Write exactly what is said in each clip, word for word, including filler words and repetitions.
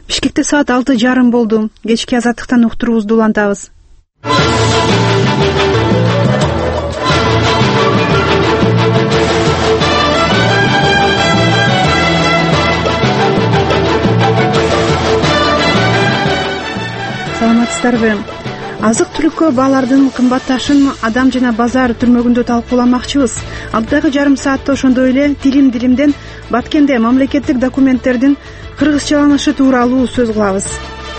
Бишкекте саат алты жарым болду. Кечки азаттыктан уктуруубузду улантабыз. Саламатсыздарбы? Азык-түлүккө баалардын кымбатташын Адам жана базар түрмөгүндө талкууламакчыбыз. Алдагы жарым саатта ошондой эле тилим-дилимден Баткенде мамлекеттик документтердин кыргызчаланышы тууралуу сөз кылабыз.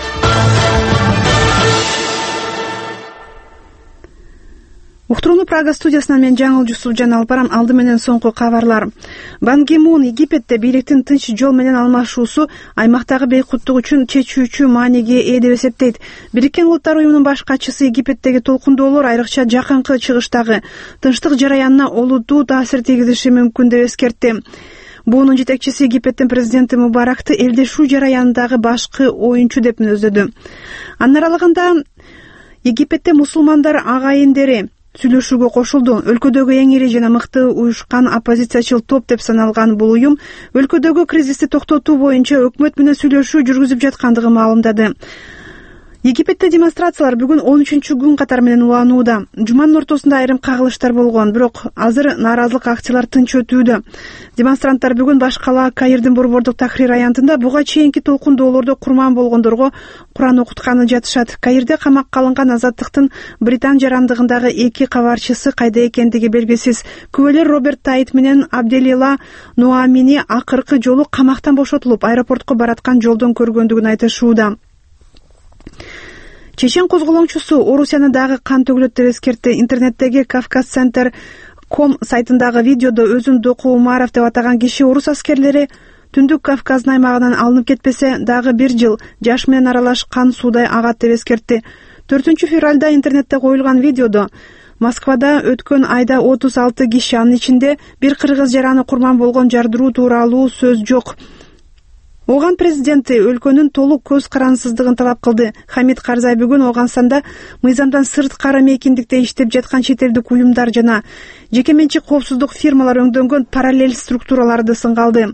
Уктурууну Прага студиясынан мен Жаңыл Жусупжан алып барам. Алды менен соңку кабарлар. Бан Ки Мун Египетте бийликтин тынч жол менен алмашуусу аймактагы бейкуттук үчүн чечүүчү мааниге ээ деп эсептейт. Бириккен Улуттар уюмунун баш катчысы Египеттеги толкундоолор айрыкча жакынкы чыгыштагы тынчтык жараянына олуттуу таасир тийгизиши мүмкүн деп эскертти. Буунун жетекчиси Египеттин президенти Мубаракты элдешүү жараянындагы башкы оюнчу деп мүнөздөдү. Анын аралыгында Египетте мусулмандар агайындери сүйлөшүүгө кошулду. Өлкөдөгү эң ири жана мыкты уюшкан оппозициячыл топ деп саналган бул уюм өлкөдөгү кризисти токтотуу боюнча өкмөт менен сүйлөшүү жүргүзүп жаткандыгын маалымдады. Египетте демонстрациялар бүгүн он үчүнчү күн катары менен уланууда. Жуманын ортосунда айрым кагылыштар болгон, бирок азыр нааразылык акциялар тынч өтүүдө. Демонстранттар бүгүн баш кала Каирдин борбордук Тахрир аянтында буга чейинки толкундоолордо курман болгондорго Куран окутканы жатышат. Каирде камакка алынган Азаттыктын Британ жарандыгындагы эки кабарчысы кайда экендиги белгисиз. Күбөлөр Роберт Тайт менен Абделила Нуамини акыркы жолу камактан бошотулуп, аэропортко бараткан жолдон көргөндүгүн айтышууда. Чечен козголоңчусу Орусияны дагы кан төгүлөт деп эскертти. Интернеттеги Кавказ Центр ком сайтындагы видеодо өзүн Доку Умаров деп атаган киши орус аскерлери Түндүк Кавказдын аймагынан алынып кетпесе дагы бир жыл жаш менен аралаш кан суудай агат деп эскертти. төртүнчү февралда интернетте коюлган видеодо Москвада өткөн айда отуз алты киши, анын ичинде бир кыргыз жараны курман болгон жардыруу тууралуу сөз жок. Оган президенти өлкөнүн толук көз карансыздыгын талап кылды. Хамид Карзай бүгүн Оганстанда мыйзамдан сырткары мейкиндикте иштеп жаткан чет элдик уюмдар жана жеке менчик коопсуздук фирмалар өңдөнгөн параллель структураларды сынга алды.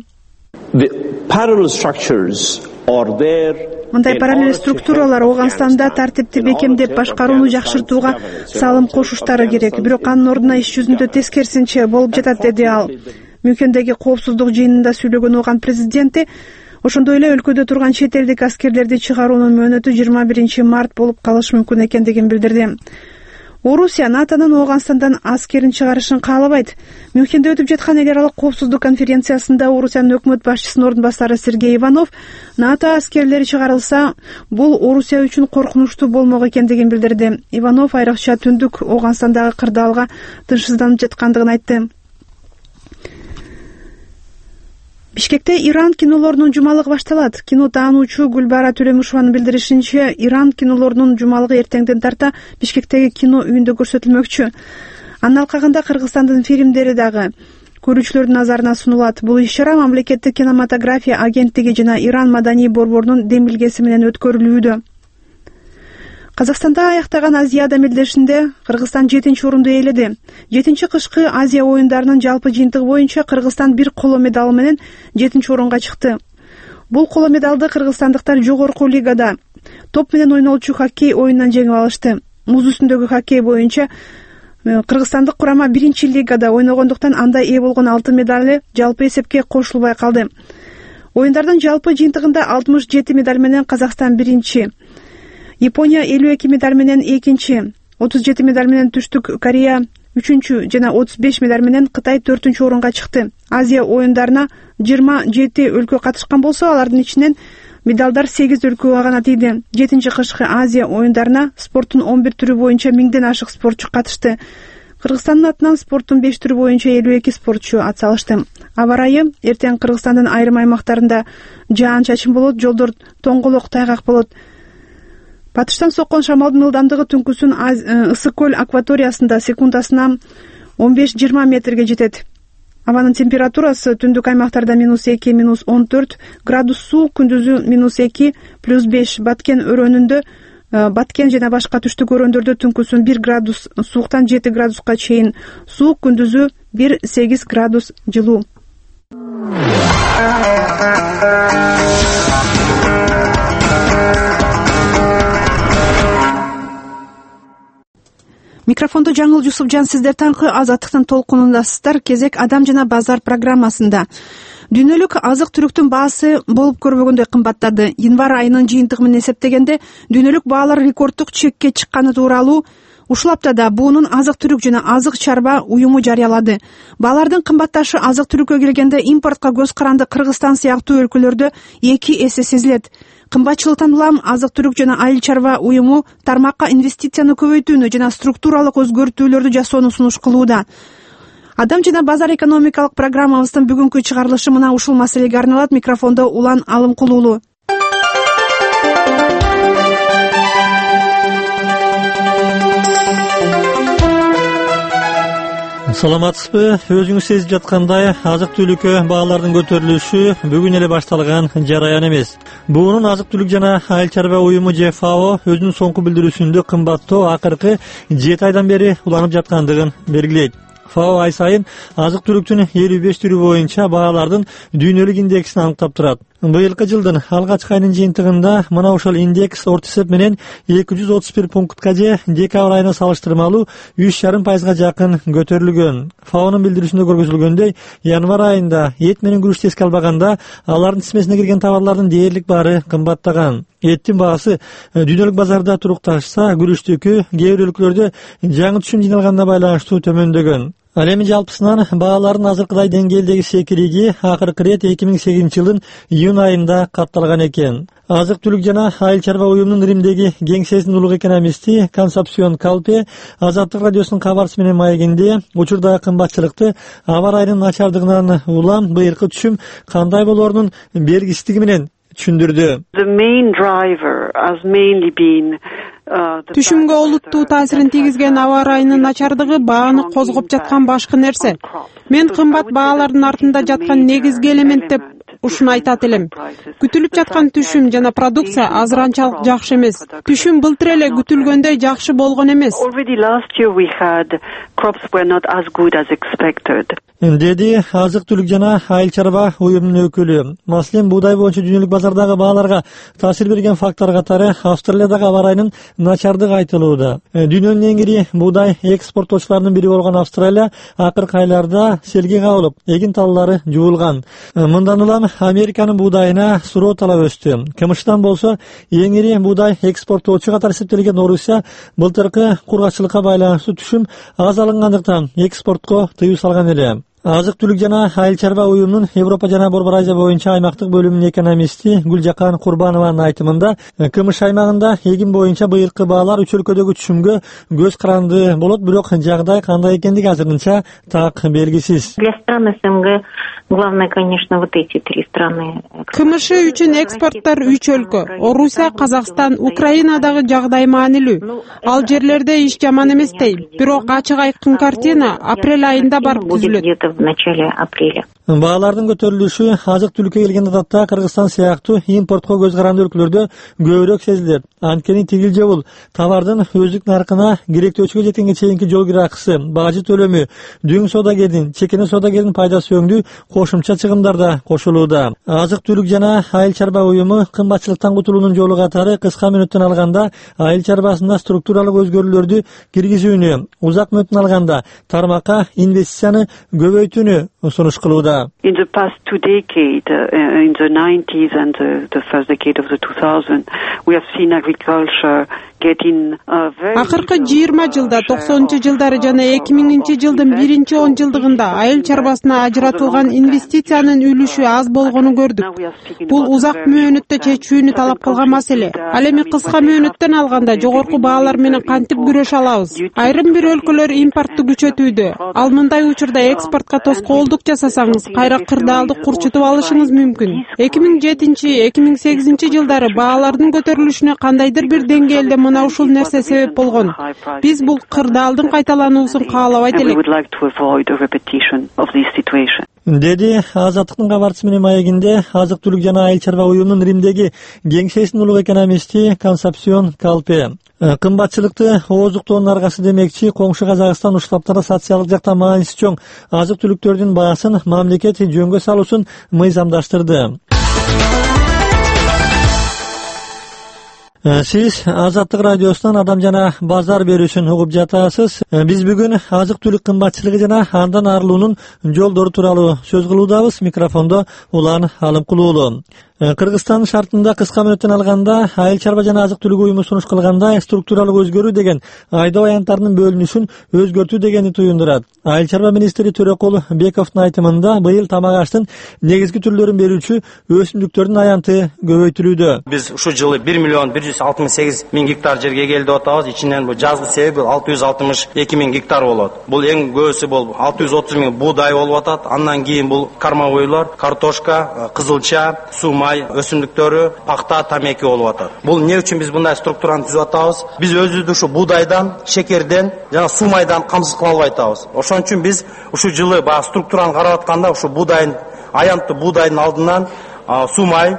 Мындай параллель структуралар Оганстанда тартипти бекемдеп башкарууну жакшыртууга салым кошуштары керек, бирок анын ордуна иш жүзүндө тескерисинче болуп жатат, деди ал. Мюнхендеги коопсуздук жыйынында сүйлөгөн Оган президенти ошондой эле өлкөдө турган чет элдик аскерлерди чыгаруунун мөөнөтү жыйырма биринчи март болуп калышы мүмкүн экендигин билдирди. Орусия НАТОнун Оганстандан аскерин чыгарышын каалабайт. Мюнхенде өтүп жаткан эл аралык коопсуздук конференциясында Орусиянын өкмөт башчысынын ордун басары Сергей Иванов НАТО аскерлери чыгарылса, бул Орусия үчүн коркунучтуу болмок экендигин билдирди. Иванов айрыкча Түндүк Оганстандагы кырдаалга тынчсызданып жаткандыгын айтты. Бишкекте Иран кинолорунун жумалыгы башталат. Кино таануучу Гүлбара Төлөмүшованын билдиришинче, Иран кинолорунун жумалыгы эртеңден тарта Бишкектеги кино үйүндө көрсөтүлмөкчү. Анын алкагында Кыргызстандын фильмдери дагы көрүүчүлөрдүн назарына сунулат. Бул иш-чара мамлекеттик кинематография агенттиги жана Иран маданий борборунун демилгеси менен өткөрүлүүдө. Казакстанда аяктаган Азияда мелдешинде Кыргызстан жетинчи орунду ээледи. жетинчи кышкы Азия оюндарынын жалпы жыйынтыгы боюнча Кыргызстан бир коло медалы менен жетинчи орунга чыкты. Бул коло медалды кыргызстандыктар жогорку лигада топ менен ойнолчу хоккей оюнунан жеңип алышты. Муз үстүндөгү хоккей боюнча кыргызстандык курама биринчи лигада ойногондуктан анда ээ болгон алтын медали жалпы эсепке кошулбай калды. Оюндардын жалпы жыйынтыгында алтымыш жети медаль менен Казакстан биринчи, Япония элүү эки медаль менен экинчи, отуз жети медаль менен Түштүк Корея үчүнчү жана отуз беш медаль менен Кытай төртүнчү орунга чыкты. Азия оюндарына жыйырма жети өлкө катышкан болсо, алардын ичинен медалдар сегиз өлкөгө гана тийди. жетинчи кышкы Азия оюндарына спорттун он бир түрү боюнча миңден ашык спортчу катышты. Кыргызстандын атынан спорттун беш түрү боюнча элүү эки спортчу ат салышты. Аба ырайы эртең Кыргызстандын айрым аймактарында жаан-чачын болот, жолдор тоңголок тайгак болот. Батыштан соккон шамалдын ылдамдыгы түнкүсүн Ысык көл акваториясында секундасына он беш жыйырма метрге жетет. Абанын температурасы түндүк аймактарда минус эки, минус он төрт градус суук, күндүзү минус эки, плюс беш. Баткен өрөөнүндө, Баткен жана башка түштүк өрөөндөрдө түнкүсүн бир градус сууктан жети градуска чейин суук, күндүзү бир сегиз градус жылуу. Микрофондо Жаңыл Жусупжан, сиздер таңкы Азаттыктын толкунундасыздар. Кезек Адам жана базар программасында. Дүйнөлүк азык түлүктүн баасы болуп көрбөгөндөй кымбаттады. Январь айынын жыйынтыгы менен эсептегенде дүйнөлүк баалар рекорддук чекке чыкканы тууралуу ушул аптада буунун азык түлүк жана азык чарба уюму жарыялады. Баалардын кымбатташы азык түлүккө келгенде импортко көз каранды Кыргызстан сыяктуу өлкөлөрдө эки эсе сезилет. Кымбатчылыктан улам азык түлүк жана айыл чарба уюму тармакка инвестицияны көбөйтүүнү жана структуралык өзгөртүүлөрдү жасоону сунуш кылууда. Адам жана базар экономикалык программабыздын бүгүнкү чыгарылышы мына ушул маселеге арналат. Микрофондо Улан Алымкулуулу. Саламатсызбы? Өзүңүз сезип жаткандай, азык түлүккө баалардын көтөрүлүшү бүгүн эле башталган жараян эмес. Буунун азык түлүк жана айыл чарба уюму же ФАО өзүнүн соңку билдирүүсүндө кымбаттоо акыркы жети айдан бери уланып жаткандыгын белгилейт. ФАО ай сайын азык түлүктүн элүү беш түрү боюнча баалардын дүйнөлүк индексин аныктап турат. Быйылкы жылдын алгачкы айынын жыйынтыгында мына ошол индекс орто эсеп менен эки жүз отуз бир пунктка же декабрь айына салыштырмалуу үч жарым пайызга жакын көтөрүлгөн. ФАОнун билдирүүсүндө көргөзүлгөндөй, январь айында эт менен күрүчтү эске албаганда алардын тизмесине кирген товарлардын дээрлик баары кымбаттаган. Эттин баасы дүйнөлүк базарда турукташса, күрүчтүкү кээ бир өлкөлөрдө жаңы түшүм жыйналганына байланыштуу төмөндөгөн. Ал эми жалпысынан баалардын азыркыдай деңгээлдеги секириги акыркы ирет эки миң сегизинчи жылдын июнь айында катталган экен. Азык түлүк жана айыл чарба уюмунун Римдеги кеңсесинин улук экономисти Консапсион Калпе Азаттык радиосунун кабарчысы менен маегинде учурдагы кымбатчылыкты аба ырайынын начардыгынан улам быйылкы түшүм кандай болоорунун белгисиздиги менен түшүндүрдү. Түшүмгө олуттуу таасирин тийгизген аба ырайынын начардыгы бааны козгоп жаткан башкы нерсе. Мен кымбат баалардын артында жаткан негизги элемент деп ушуну айтат элем. Күтүлүп жаткан түшүм жана продукция азыр анчалык жакшы эмес. Түшүм былтыр эле күтүлгөндөй жакшы болгон эмес. Деди азык түлүк жана айыл чарба уюмунун өкүлү. Маселен, буудай боюнча дүйнөлүк базардагы бааларга таасир берген фактор катары Австралиядагы аба ырайынын начардыгы айтылууда. Дүйнөнүн эң ири буудай экспорттоочуларынын бири болгон Австралия акыркы айларда селге кабылып, эгин таллары жуулган. Мындан улам Американын буудайына суроо талап өстү. КМШдан болсо эң ири буудай экспорттоочу катары эсептелген Орусия былтыркы кургакчылыкка байланыштуу түшүм аз алынгандыктан экспортко тыюу салган эле. Азык түлүк жана айыл чарба уюмунун Европа жана Борбор Азия боюнча аймактык бөлүмүнүн экономисти Гүлжакан Курбанованын айтымында, КМШ аймагында эгин боюнча быйылкы баалар үч өлкөдөгү түшүмгө көз каранды болот, бирок жагдай кандай экендиги азырынча так белгисиз. Главное, конечно, вот эти три страны. КМШ үчүн экспорттор үч өлкө: Орусия, Казакстан, Украинадагы жагдай маанилүү. Ал жерлерде иш жаман эмес дейм. Бирок ачык айкын картина апрель айында барып түзүлөт. В начале апреля. Баалардын көтөрүлүшү азык түлүккө келген адатта Кыргызстан сыяктуу импортко көз каранды өлкөлөрдө көбүрөөк сезилет. Анткени тигил же бул товардын өздүк наркына керектөөчүгө жеткенге чейинки жол кире акысы, бажы төлөмү, дүң соодагердин, чекене соодагердин пайдасы өңдүү кошумча чыгымдар да кошулууда. Азык түлүк жана айыл чарба уюму кымбатчылыктан кутулуунун жолу катары кыска мөөнөттөн алганда айыл чарбасында структуралык өзгөрүүлөрдү киргизүүнү, узак мөөнөттөн алганда тармакка инвестицияны көбөйтүүнү сунуш кылууда. In the past two decades, uh, in the nineties and the, the first decade of the two thousands, we have seen agriculture getting a very... Акыркы жыйырма жылда, токсонунчу жылдары жана эки миңинчи жылдын биринчи он жылдыгында айыл чарбасына ажыратылган инвестициянын үлүшү аз болгонун көрдүк. Бул узак мөөнөттө чечүүнү талап кылган маселе. Ал эми кыска мөөнөттөн алганда жогорку баалар менен кантип күрөшө алабыз? Айрым бир өлкөлөр импортту күчөтүүдө. Ал мындай учурда экспортко тоскоолдук жасасаңыз, кайра кырдаалды курчутуп алышыңыз мүмкүн. эки миң жетинчи эки миң сегизинчи жылдары баалардын көтөрүлүшүнө кандайдыр бир деңгээлде мына ушул нерсе себеп болгон. Биз бул кырдаалдын кайталануусун каалабайт элек. Деди Азаттыктын кабарчысы менен маегинде азык түлүк жана айыл чарба уюмунун Римдеги кеңсесинин улук экономисти Консапсион Калпе. Кымбатчылыкты ооздуктоонун аргасы демекчи, коңшу Казакстан ушул таптарда социалдык жактан мааниси чоң азык түлүктөрдүн баасын мамлекет жөнгө салуусун мыйзамдаштырды. Siz Azаттык радиосунан адам жана базар берүүсүн угуп жатасыз. Биз бүгүн азык түлүк кымбатчылыгы жана андан арылуунун жолдору тууралуу сөз кылуудабыз. Микрофондо Улан Алымкулуулу. Кыргызстан шартында кыска мөөнөттөн алганда айыл чарба жана азык түлүк уюму сунуш кылгандай структуралык өзгөрүү деген айда аянттардын бөлүнүшүн өзгөртүү дегени туюндурат. Айыл чарба министри Төрөкул Бековдун айтымында быйыл тамак аштын негизги түрлөрүн берүүчү өсүмдүктөрдүн аянты көбөйтүлүүдө. Биз ушу жылы бир миллион бир жүз алтымыш сегиз миң гектар жерге келди атабыз. Ичинен бул жазгы себеби алты жүз алтымыш эки миң гектар болот. Бул эң көбүсү бул алты жүз отуз миң буудай болуп атат. Андан кийин бул кормовойлор, картошка, кызылча, сумай өсүмдүктөрү, пакта, тамеки болуп атат. Бул эмне үчүн биз мындай структураны түзүп атабыз? Биз өзүбүздү ушу буудайдан, шекерден жана сумайдан камсыз кыла албай атабыз. Ошон үчүн биз ушу жылы баягы структураны карап атканда ушу буудайдын, аянтты буудайдын алдынан сумай,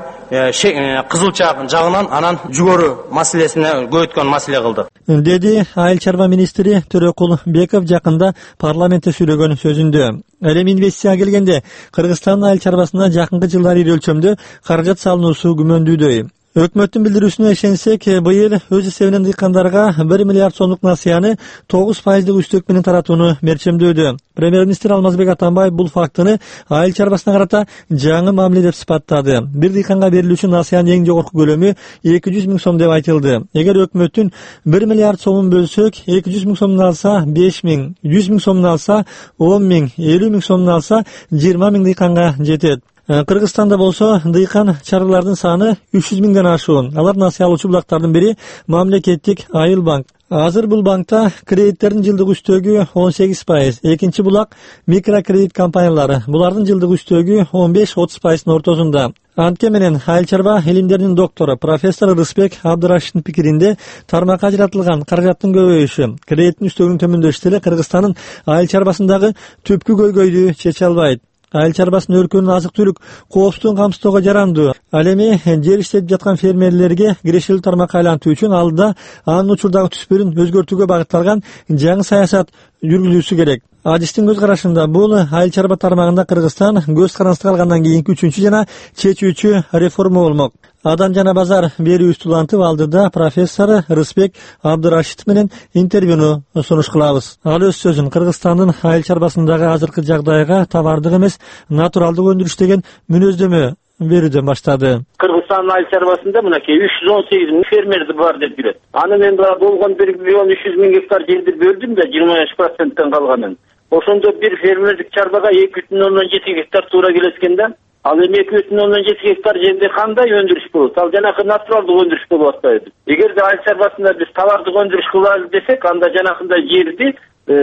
кызылча жагынан анан жүгөрү маселесине көбөйткөн маселе кылдык, деди айыл чарба министри Төрөкул Беков жакында парламентте сүйлөгөн сөзүндө. Эми инвестицияга келгенде Кыргызстандын айыл чарбасына жакынкы жылдары ири өлчөмдө каражат салынуусу күмөндүүдөй. Өкмөттүн билдирүүсүнө ишенсек, быйыл өз эсебинен дыйкандарга бир миллиард сомдук насыяны тогуз пайыздык үстөк менен таратууну мерчемдөөдө. Премьер-министр Алмазбек Атамбаев бул фактыны айыл чарбасына карата жаңы мамиле деп сыпаттады. Бир дыйканга берилүүчү насыянын эң жогорку көлөмү эки жүз миң сом деп айтылды. Эгер өкмөттүн бир миллиард сомун бөлсөк, эки жүз миң сомун алса беш миң, жүз миң сомун алса он миң, элүү миң сомун алса жыйырма миң дыйканга жетет. Кыргызстанда болсо дыйкан чарбалардын саны үч жүз миңден ашуун. Алар насыя алуучу булактардын бири мамлекеттик Айыл банк. Азыр бул банкта кредиттердин жылдык үстөгү он сегиз пайыз. Экинчи булак микрокредит компаниялары. Булардын жылдык үстөгү он беш отуз пайыздын ортосунда. Антке менен айыл чарба илимдеринин доктору профессор Рысбек Абдырашиттин пикиринде тармакка ажыратылган каражаттын көбөйүшү, кредиттин үстөгүнүн төмөндөшү деле Кыргызстандын айыл чарбасындагы түпкү көйгөйдү чече албайт. Айыл чарбасынын өркөнүн азык түлүк коопсуздугун камсыздоого жарандуу. Ал эми жер иштетип жаткан фермерлерге кирешелүү тармакка айлантуу үчүн алдыда анын учурдагы түспүрүн өзгөртүүгө багытталган жаңы саясат жүргүзүүсү керек. Адистин көз карашында бул айыл чарба тармагында Кыргызстан көз карандысына алгандан кийинки үчүнчү жана чечүүчү реформа болмок. Адам жана базар берүүбүздү улантып алдыда профессор Рысбек Абдырашитов менен интервьюну сунуш кылабыз. Ал өз сөзүн Кыргызстандын айыл чарбасындагы азыркы жагдайга товардык эмес, натуралдык өндүрүш деген мүнөздөмө берүүдөн баштады. Кыргызстандын айыл чарбасында мынакей үч жүз он сегиз миң фермер бар деп жүрөт. Аны мен болгон бир миллион үч жүз миң гектар жерди бөлдүм да жыйырма беш проценттен калганын. Ошондо бир фермердик чарбага эки бүтүн ондон жети гектар туура келет экен да. Ал эми эки бүтүн ондон жети гектар жерде кандай өндүрүш болот? Ал жанагы натуралдык өндүрүш болуп атпайбы? Эгерде айыл чарбасында биз товардык өндүрүш кылалы десек, анда жанагындай жерди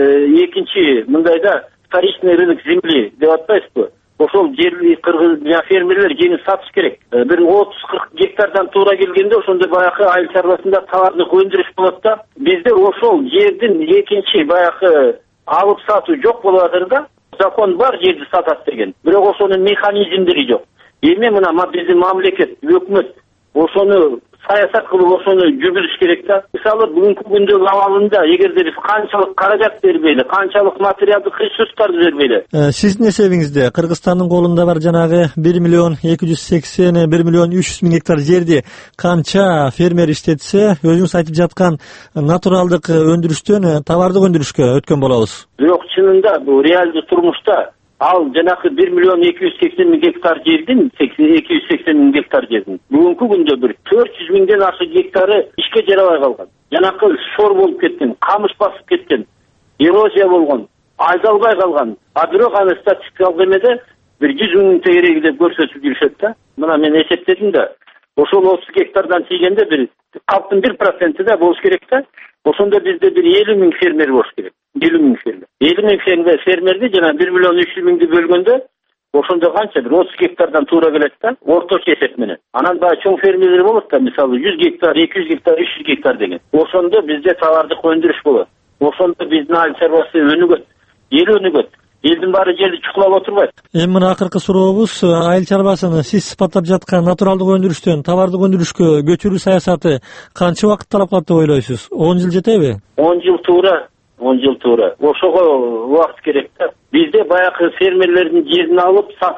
экинчи мындайда вторичный рынок земли деп атпайсызбы? Ошол жерди кыргыз фермерлер жеңип сатыш керек. Бир отуз кырк гектардан туура келгенде ошондо баягы айыл чарбасында товардык өндүрүш болот да. Бизде ошол жердин экинчи баягы алып сатуу жок болуп атыр да. Закон бар жерди сатат деген. Бирок ошонун механизмдери жок. Эми мына биздин мамлекет, өкмөт ошону саясат кылып ошону жүргүзүш керек да. Мисалы бүгүнкү күндөгү абалында эгерде биз канчалык каражат бербейли, канчалык материалдык ресурстарды бербейли. Сиздин эсебиңизде Кыргызстандын колунда бар жанагы бир миллион эки жүз сексен, бир миллион үч жүз миң гектар жерди канча фермер иштетсе, өзүңүз айтып жаткан натуралдык өндүрүштөн товардык өндүрүшкө өткөн болобуз? Бирок чынында бул реалдуу турмушта ал жанагы бир миллион эки жүз сексен миң гектар жердин эки жүз сексен миң гектар жердин бүгүнкү күндө бир төрт жүз миңден ашык гектары ишке жарабай калган. Жанакы шор болуп кеткен, камыш басып кеткен, эрозия болгон, айдалбай калган. А бирок аны статистикалык эмеде бир жүз миң тегереги деп көрсөтүп жүрүшөт да. Мына мен эсептедим да, ошол отуз гектардан тийгенде бир калктын бир проценти да болуш керек да. Ошондо бизде бир элүү миң фермер болуш керек. элүү миң фермер. элүү миң фермерди жана бир миллион үч жүз миңди бөлгөндө ошондо канча? Бир отуз гектардан туура келет да, орточо эсеп менен. Анан баягы чоң фермерлер болот да, мисалы жүз гектар, эки жүз гектар, үч жүз гектар деген. Ошондо бизде товардык өндүрүш болот. Ошондо биздин айыл чарбасы өнүгөт, эл өнүгөт. Элдин баары жерди чукулап отурбайт. Эми мына акыркы сурообуз, айыл чарбасын сиз сыпаттап жаткан натуралдык өндүрүштөн товардык өндүрүшкө көчүрүү саясаты канча убакыт талап кылат деп ойлойсуз? он жыл жетеби? он жыл туура, он жыл туура. Ошого убакыт керек да. Бизде баягы фермерлердин жерин алып, сатып,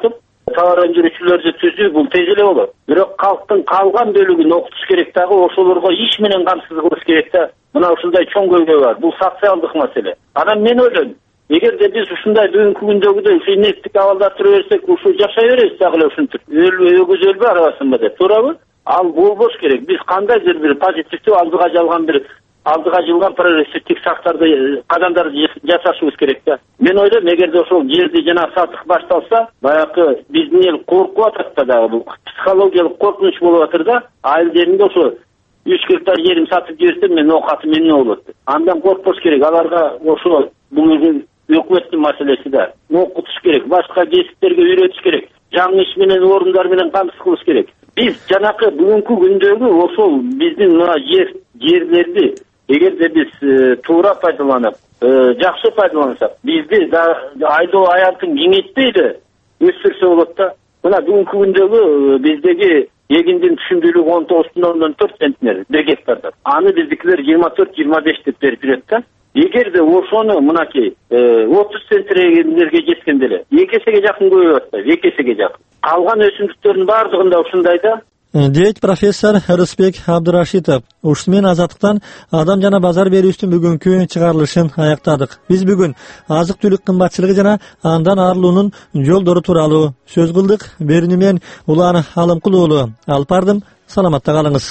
товар өндүрүүчүлөрдү түзүү бул тез эле болот. Бирок калктын калган бөлүгүн окутуш керек дагы, ошолорго иш менен камсыз кылыш керек да. Мына ушундай чоң көйгөй бар. Бул социалдык маселе. Анан мен ойлойм, эгерде биз ушундай бүгүнкү күндөгүдөй инеттик абалда тура берсек, ушу жашай беребиз дагы эле ушинтип. Өлбөй өгүз өлбөй арабасынбы деп, туурабы? Ал болбош керек. Биз кандайдыр бир позитивдүү алдыга жалган бир алдыга жылган прогрессивдик шарттарды кадамдарды жасашыбыз керек да. Мен ойлойм, эгерде ошол жерди жана сатык башталса, баягы биздин эл коркуп атат да дагы, бул психологиялык коркунуч болуп атыр да. Айыл жеринде ошо үч гектар жерин сатып жиберсем, мен окатым эмне болот? Андан коркпош керек. Аларга ошо бул өкмөттүн маселеси да. Окутуш керек, башка кесиптерге үйрөтүш керек. Жаңы иш менен, орундар менен камсыз кылыш керек. Биз жанакы бүгүнкү күндөгү ошол биздин мына жер жерлерди эгерде биз э, туура пайдаланып, э, жакшы пайдалансак, бизди да айдоо аянтын кеңейтпей эле өстүрсө болот да. Мына бүгүнкү күндөгү э, биздеги эгиндин түшүмдүүлүгү он тогуз бүтүн ондон төрт центнер бир гектарда. Аны биздикилер жыйырма төрт жыйырма беш деп берип жүрөт да. Эгерде ошону мынакей отуз центнерге жеткенде эле эки эсеге жакын көбөйүп атпайбы, эки эсеге жакын. Калган өсүмдүктөрдүн баардыгында ушундай да. Дейт профессор Рысбек Абдырашитов. Ушуну менен азаттыктан адам жана базар берүүбүздүн бүгүнкү чыгарылышын аяктадык. Биз бүгүн азык-түлүк кымбатчылыгы жана андан арылуунун жолдору тууралуу сөз кылдык. Берүүнү мен Улан Алымкул уулу алып бардым. Саламатта калыңыз.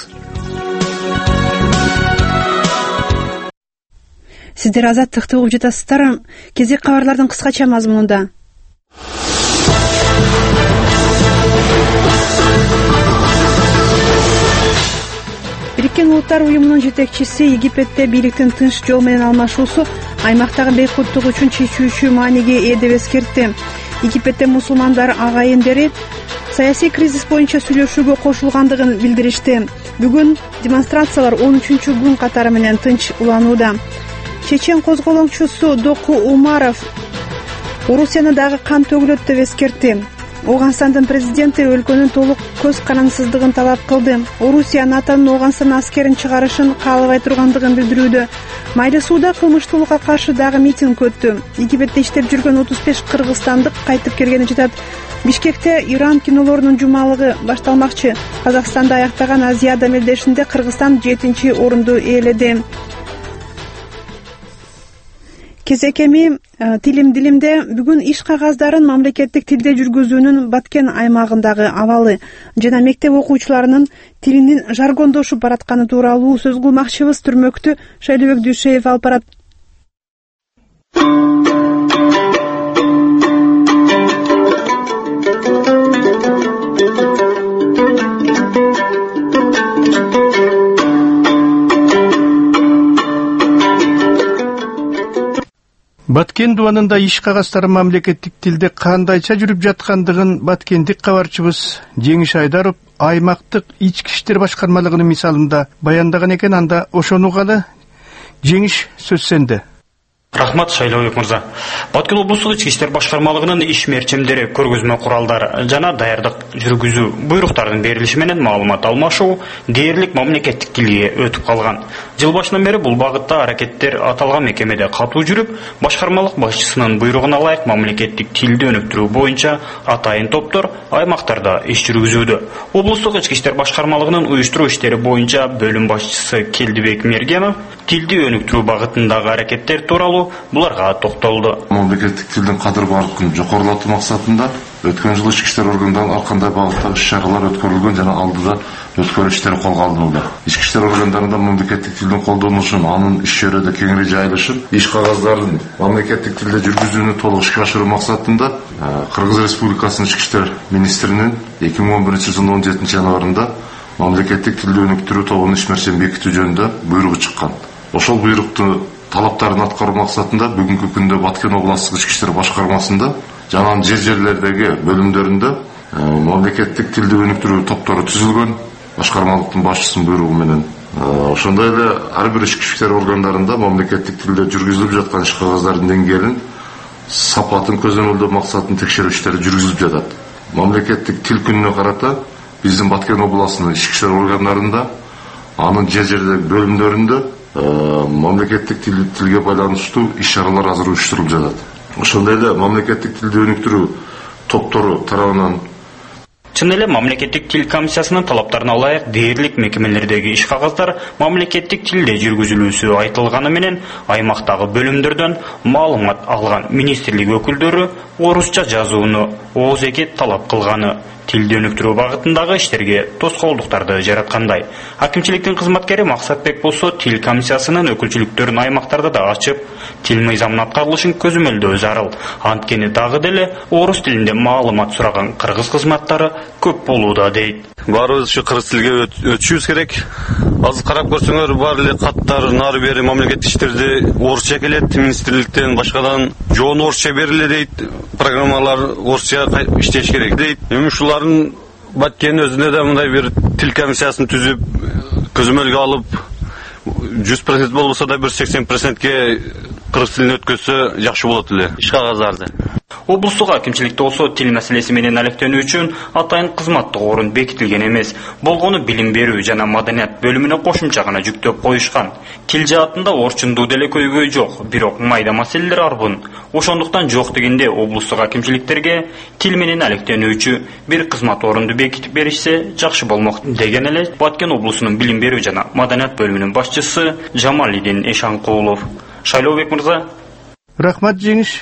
Сиздер азаттыкты угуп жатасыздар. Кезек кабарлардын кыскача мазмунунда. Бириккен Улуттар уюмунун жетекчиси Египетте бийликтин тынч жол менен алмашуусу аймактагы бейкуттук үчүн чечүүчү мааниге ээ деп эскертти. Египетте мусулмандар агайындары саясий кризис боюнча сүйлөшүүгө кошулгандыгын билдиришти. Бүгүн демонстрациялар он үчүнчү күн катары менен тынч уланууда. Чечен козголоңчусу Доку Умаров Орусияны дагы кан төгүлөт деп эскертти. Оганстандын президенти өлкөнүн толук көз карансыздыгын талап кылды. Орусия НАТОнун Оганстан аскерин чыгарышын каалабай тургандыгын билдирүүдө. Майда сууда кылмыштуулукка каршы дагы митинг өттү. Египетте иштеп жүргөн отуз беш кыргызстандык кайтып келгени жатат. Бишкекте Иран кинолорунун жумалыгы башталмакчы. Казакстанда аяктаган Азияда мелдешинде Кыргызстан жетинчи орунду ээледи. Кезекеми тилим дилимде бүгүн иш кагаздарын мамлекеттик тилде жүргүзүүнүн Баткен аймагындагы абалы жана мектеп окуучуларынын тилинин жаргондошуп баратканы тууралуу сөз кылмакчыбыз. Түрмөктү Шайлыбек Дүйшеев алып барат. Баткен дуанында иш кагаздары мамлекеттик тилде кандайча жүрүп жаткандыгын баткендик кабарчыбыз Жеңиш Айдаров аймактык ички иштер башкармалыгынын мисалында баяндаган экен. Анда ошону угалы. Жеңиш, сөз сенде. Рахмат, Шайлыбек мырза. Баткен облустук ички иштер башкармалыгынын иш мерчемдери, көргөзмө куралдар жана даярдык жүргүзүү буйруктардын берилиши менен маалымат алмашуу дээрлик мамлекеттик тилге өтүп калган. Жыл башынан бери бул багытта аракеттер аталган мекемеде катуу жүрүп, башкармалык башчысынын буйругуна ылайык мамлекеттик тилди өнүктүрүү боюнча атайын топтор аймактарда иш жүргүзүүдө. Облустук ички иштер башкармалыгынын уюштуруу иштери боюнча бөлүм башчысы Келдибек Мергенов тилди өнүктүрүү багытындагы аракеттер тууралуу буларга токтолду. Мамлекеттик тилдин кадыр барлыгын жогорулатуу максатында өткөн жылы ички иштер органдарынын ар кандай багыттагы иш-чаралар өткөрүлгөн жана алдыда өткөрүү иштери колго алынууда. Ички иштер органдарында мамлекеттик тилдин колдонулушун, анын иш чөйрөдө кеңири жайылышын, иш кагаздарын мамлекеттик тилде жүргүзүүнү толук ишке ашыруу максатында Кыргыз Республикасынын ички иштер министринин эки миң он биринчи жылдын он жетинчи январында мамлекеттик тилди өнүктүрүү тобунун иш мерчем бекитүү жөнүндө буйругу чыккан. Ошол буйрукту талаптарын аткаруу максатында бүгүнкү күндө Баткен областык ички иштер башкармасында жана жер жерлердеги бөлүмдөрүндө мамлекеттик тилди өнүктүрүү топтору түзүлгөн. Башкармалыктын башчысынын буйругу менен ошондой эле ар бир ички иштер органдарында мамлекеттик тилде жүргүзүлүп жаткан иш кагаздардын деңгээлин, сапатын көзөмөлдөө максатында текшерүү иштери жүргүзүлүп жатат. Мамлекеттик тил күнүнө карата биздин Баткен областынын ички иштер органдарында, анын жер жердеги бөлүмдөрүндө мамлекеттик тилге байланыштуу иш-чаралар азыр уюштурулуп жатат. Ошондой эле мамлекеттик тилди өнүктүрүү топтору тарабынан. Чын эле мамлекеттик тил комиссиясынын талаптарына ылайык дээрлик мекемелердеги иш кагаздар мамлекеттик тилде жүргүзүлүүсү айтылганы менен аймактагы бөлүмдөрдөн маалымат алган министрлик өкүлдөрү орусча жазууну ооз эки талап кылганы тилди өнүктүрүү багытындагы иштерге тоскоолдуктарды жараткандай. Акимчиликтин кызматкери Максатбек болсо тил комиссиясынын өкүлчүлүктөрүн аймактарда да ачып, тил мыйзамынын аткарылышын көзөмөлдөө зарыл. Анткени дагы деле орус тилинде маалымат сураган кыргыз кызматтары көп болууда дейт. Баарыбыз ушу кыргыз тилге өтүшүбүз керек. Азыр карап көрсөңөр, бар эле каттар нары бери мамлекеттик иштерди орусча келет, министрликтен башкадан жоон орусча бериле дейт, программалар орусча иштеш керек дейт. Эми ушулардын баткен өзүнө да мындай бир тил комиссиясын түзүп, көзөмөлгө алып, жүз процент болбосо да бир сексен процентке кыргыз тилин өткөзсө жакшы болот эле. Иш кагаздарды. Облустук акимчиликте болсо тил маселеси менен алектенүү үчүн атайын кызматтык орун бекитилген эмес. Болгону билим берүү жана маданият бөлүмүнө кошумча гана жүктөп коюшкан. Тил жаатында орчундуу деле көйгөй жок, бирок майда маселелер арбын. Ошондуктан жок дегенде облустук акимчиликтерге тил менен алектенүүчү бир кызмат орунду бекитип беришсе жакшы болмок деген эле Баткен облусунун билим берүү жана маданият бөлүмүнүн башчысы Жамалидин Эшанкулов. Шайлообек мырза. Рахмат жеңиш.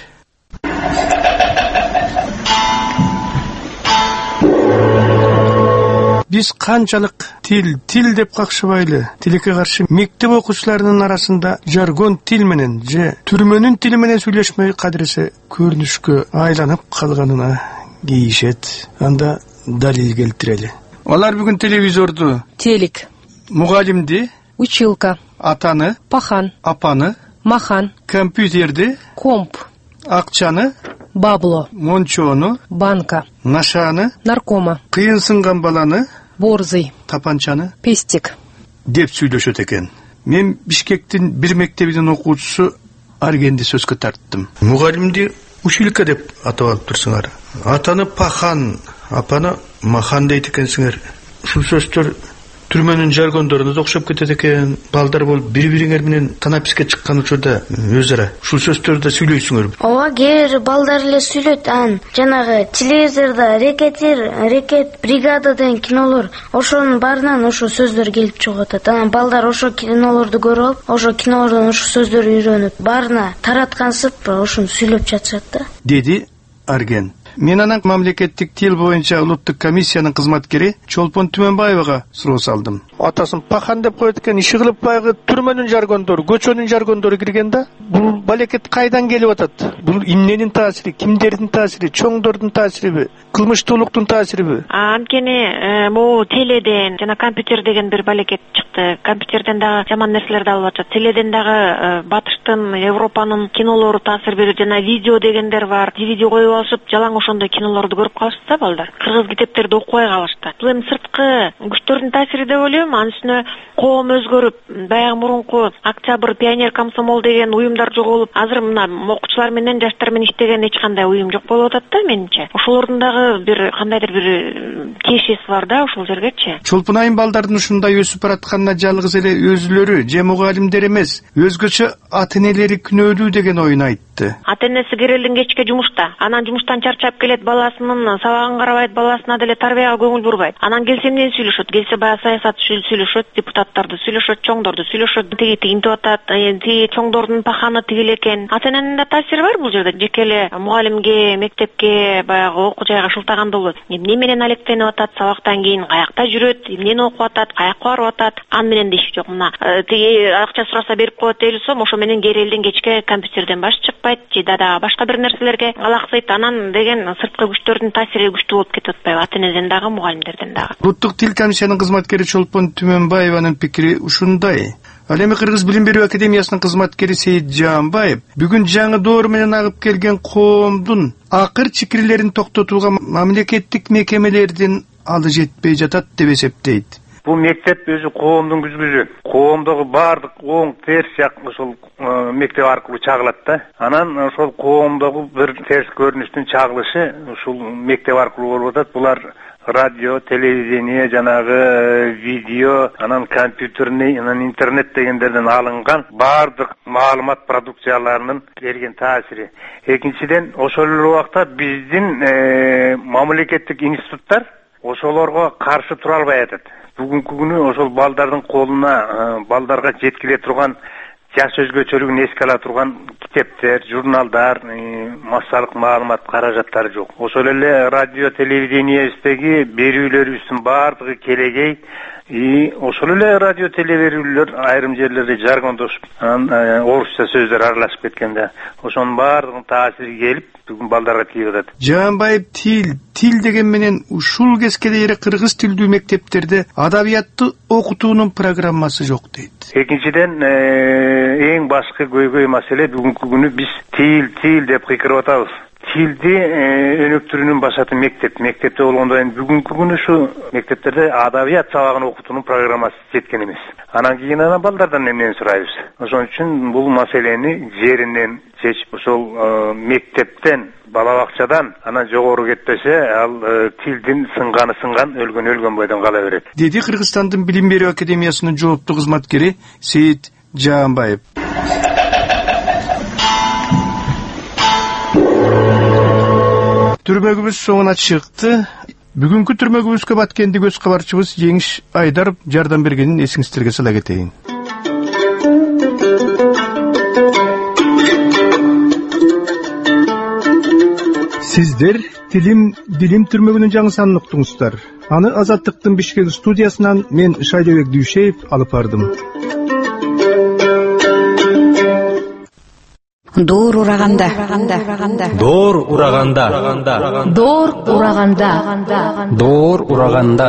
Биз канчалык тил, тил деп какшыбайлы, тилекке каршы мектеп окуучуларынын арасында жаргон тил менен же түрмөнүн тили менен сүйлөшмөй кадыресе көрүнүшкө айланып калганына кейишет. Анда далил келтирели. Алар бүгүн телевизорду, телек, мугалимди, училка, атаны, пахан, апаны, махан, компьютерди, комп, акчаны, бабло, мончону, банка, нашаны, наркома, кыйын сынган баланы, борзый, тапанчаны, пестик деп сүйлөшөт экен. Мен Бишкектин бир мектебинин окуучусу Аргенди сөзгө тарттым. Мугалимди училка деп атап алып турсуңар. Атаны пахан, апаны махан дейт экенсиңер. Ушул сөздөр түрмөнүн жаргондоруна окшоп кетет экен. Балдар болуп бири-бириңер менен танаписке чыккан учурда өз ара ушул сөздөрдү сүйлөйсүңөр. Ооба, кээ бир балдар эле сүйлөйт. Ан жанагы телевизордо рекетир, рекет бригада деген кинолор, ошонун баарынан ошо сөздөр келип чыгып атат. Анан балдар ошо кинолорду көрүп алып, ошо кинолордон ошо сөздөрдү үйрөнүп, баарына тараткансып ошону сүйлөп жатышат да. Деди Арген. Мен анан мамлекеттик тил боюнча улуттук комиссиянын кызматкери Чолпон Түмөнбаевага суроо салдым. Атасын пахан деп коет экен, иши кылып баягы түрмөнүн жаргондору, көчөнүн жаргондору кирген да. Бул балекет кайдан келип атат? Бул эмненин таасири, кимдердин таасири, чоңдордун таасириби, кылмыштуулуктун таасириби? Анткени могу теледен жана компьютер деген бир балекет чыкты. Компьютерден дагы жаман нерселерди алып атат. Теледен дагы Батыштын, Европанын кинолору таасир берип жана видео дегендер бар. ди ви ди коюп алышып, жалаң ошондой кинолорду көрүп калышты да балдар. Кыргыз китептерди окубай калышты. Бул эми сырткы күчтөрдүн таасири деп ойлойм. Анын үстүнө коом өзгөрүп, баягы мурунку Октябрь, Пионер, Комсомол деген уюмдар жоголуп, азыр мына окуучулар менен жаштар менен иштеген эч кандай уюм жок болуп атат да менимче. Ошолордун дагы бир кандайдыр бир тиешеси бар да ошол жергечи. Чолпон айым балдардын ушундай өсүп баратканына жалгыз эле өзүлөрү же мугалимдер эмес, өзгөчө ата-энелери күнөөлүү деген оюн айтты. Ата-энеси керелдин кечке жумушта, анан жумуштан чарчап келет, баласынын сабагын карабайт, баласына деле тарбияга көңүл бурбайт. Анан келсе эмнени сүйлөшөт? Келсе баягы саясат сүйлөшөт, депутаттарды сүйлөшөт, чоңдорду сүйлөшөт. Тиги тигинтип атат, тиги чоңдордун паханы тигил экен. Ата-эненин да таасири бар бул жерде. Жеке эле мугалимге, мектепке, баягы окуу жайга шылтаганда болот. Эмне менен алектенип атат, сабактан кийин каякта жүрөт, эмнени окуп атат, каякка барып атат, аны менен да иш жок. Мына тиги акча сураса берип коет элсем, ошо менен керелдин кечке компьютерден баш чыкпайт, же да башка бир нерселерге алаксыйт. Анан деген сырткы күчтөрдүн таасири күчтүү болуп кетип атпайбы, ата-энеден дагы, мугалимдерден дагы. Улуттук тил комиссиянын кызматкери Чолпон Түмөнбаеванын пикири ушундай. Ал эми Кыргыз билим берүү академиясынын кызматкери Сейит Жаанбаев бүгүн жаңы доор менен агып келген коомдун акыр чикирлерин токтотууга мамлекеттик мекемелердин алы жетпей жатат деп эсептейт. Бул мектеп өзү коомдун күзгүзү. Коомдогу баардык оң терс жак ушул мектеп аркылуу чагылат да. Анан ошол коомдогу бир терс көрүнүштүн чагылышы ушул мектеп аркылуу болуп атат. Булар радио, телевидение, жанагы видео, анан компьютерный, анан интернет дегендерден алынган бардык маалымат продукцияларынын берген таасири. Экинчиден, ошол эле убакта биздин мамлекеттик институттар ошолорго каршы тура албай атат. Бүгүнкү күнү ошол балдардын колуна, балдарга жеткиле турган жаш өзгөчөлүгүн эске ала турган китептер, журналдар, массалык маалымат каражаттары жок. Ошол эле радио, телевидениебиздеги берүүлөрүбүздүн баардыгы келегей. И ошол эле радио, телевидениелер айрым жерлерде жаргондошуп, анан орусча сөздөр аралашып кеткенде, ошонун баардыгынын таасири келип, бүгүн балдарга тийип атат. Жаанбаев тил, тил деген менен ушул кезге дейин кыргыз тилдүү мектептерде адабиятты окутуунун программасы жок дейт. Экинчиден, эң башкы көйгөй маселе бүгүнкү күнү биз тил, тил деп кыйкырып атабыз. Тилди өнөктүрүүнүн башаты мектеп. Мектепте болгондо эми бүгүнкү күнү ушу мектептерде адабият сабагын окутуунун программасы жеткен эмес. Анан кийин анан балдардан эмнени сурайбыз. Ошон үчүн бул маселени жеринен чечип, ошол мектептен, бала бакчадан анан жогору кетпесе, ал тилдин сынганы сынган, өлгөн өлгөн бойдон кала берет. Деди Кыргызстандын Билим берүү академиясынын жооптуу кызматкери Сейит Жаанбаев. Түрмөгүбүз соңуна чыкты. Бүгүнкү түрмөгүбүзгө баткенди көз кабарчыбыз Жеңиш Айдаров жардам бергенин эсиңиздерге сала кетейин. Сиздер Тилим Билим түрмөгүнүн жаңы санын уктуңуздар. Аны Азаттыктын Бишкек студиясынан мен Шайдабек Дүйшеев алып бардым. Доор ураганда. Доор ураганда. Доор ураганда. Доор ураганда.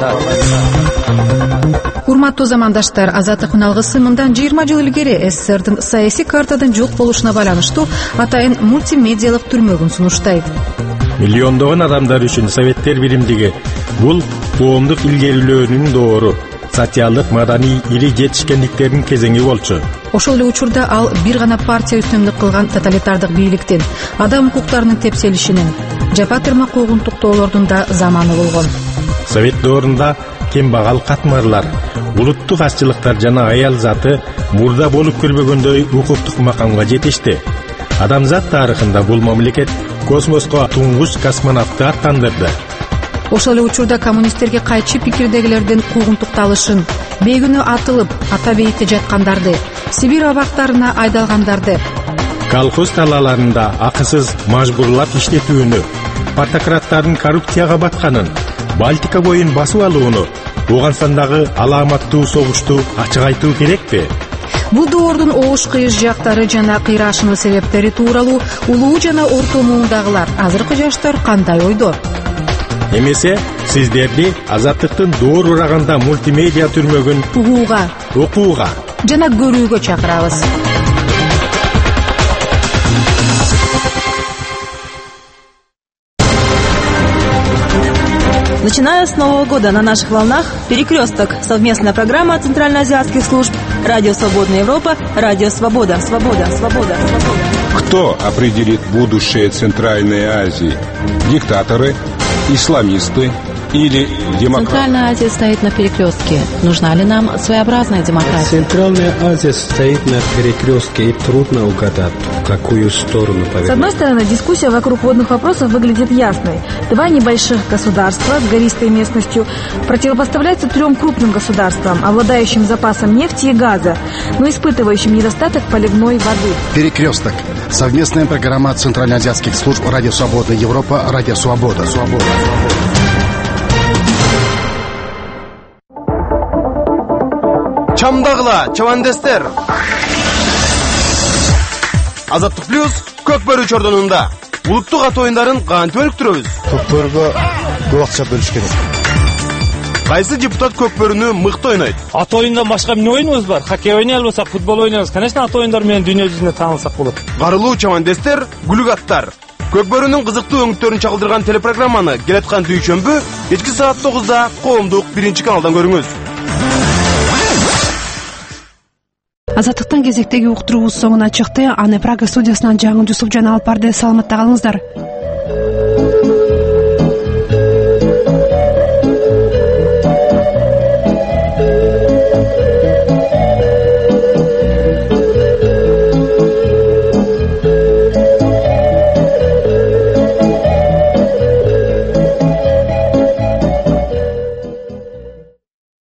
Урматтуу замандаштар, Азаттыктын алгысы мындан жыйырма жыл илгери СССРдин саясий картадан жок болушуна байланыштуу атайын мультимедиалык түрмөгүн сунуштайт. Миллиондогон адамдар үчүн Советтер биримдиги бул коомдук илгерүүлөрүнүн доору, социалдык, маданий ири жетишкендиктердин кезеңи болчу. Ошол эле учурда ал бир гана партия үстөмдүк кылган тоталитардык бийликтин, адам укуктарынын тепселишинин, жапа тырмак куугунтуктоолордун да заманы болгон. Совет доорунда кембагал катмарлар, улуттук азчылыктар жана аял заты мурда болуп көрбөгөндөй укуктук макамга жетишти. Адамзат тарыхында бул мамлекет космоско туңгуч космонавтты аттандырды. Ошол эле учурда коммунисттерге кайчы пикирдегилердин куугунтукталышын, бейгүнөө атылып, ата бейитте жаткандарды, Сибирь абактарына айдалгандарды, колхоз талааларында акысыз мажбурлап иштетүүнү, партократтардын коррупцияга батканын, Балтика боюн басып алууну, Ооганстандагы алааматтуу согушту ачык айтуу керекпи? Бул доордун оош кыйыш жактары жана кыйрашмы себептери тууралуу улуу жана орто муундагылар, азыркы жаштар кандай ойдо? Эмесе сиздерди Азаттыктын Доор ураганда мультимедиа түрмөгүн угууга, окууга жана көрүүгө чакырабыз. Начиная с Нового года на наших волнах «Перекресток» — совместная программа центральноазиатских служб «Радио Свободная Европа», «Радио Свобода», «Свобода», «Свобода», «Свобода». Кто определит будущее Центральной Азии? Диктаторы, исламисты или демократы? Центральная Азия стоит на перекрестке. Нужна ли нам своеобразная демократия? Центральная Азия стоит на перекрестке, и трудно угадать, в какую сторону повернуть. С одной стороны, дискуссия вокруг водных вопросов выглядит ясной. Два небольших государства с гористой местностью противопоставляются трем крупным государствам, обладающим запасом нефти и газа, но испытывающим недостаток поливной воды. Перекресток. Совместная программа центральноазиатских служб «Радио Свободная Европа», «Радио Свобода». Свобода. Чамдагыла, чабандестер. Азаттык плюс Көкбөрү чордонунда. Улуттук ат оюндарын кантип өнүктүрөбүз? Көкбөрүгө көп акча бөлүш керек. Кайсы депутат Көкбөрүнү мыкты ойнойт? Ат оюнундан башка эмне оюнубуз бар? Хоккей ойнай албасак, футбол ойнойбуз. Конечно, ат оюндары менен дүйнө жүзүнө таанылсак болот. Карылуу чабандестер, гүлүк аттар. Көкбөрүнүн кызыктуу өңүттөрүн чагылдырган телепрограмманы келаткан дүйшөмбү кечки саат тогузда коомдук биринчи каналдан көрүңүз. Азаттыктын кезектеги уктуруубуз соңуна чыкты. Аны Прага студиясынан жаңы Жусуп жана алып барды. Саламатта калыңыздар.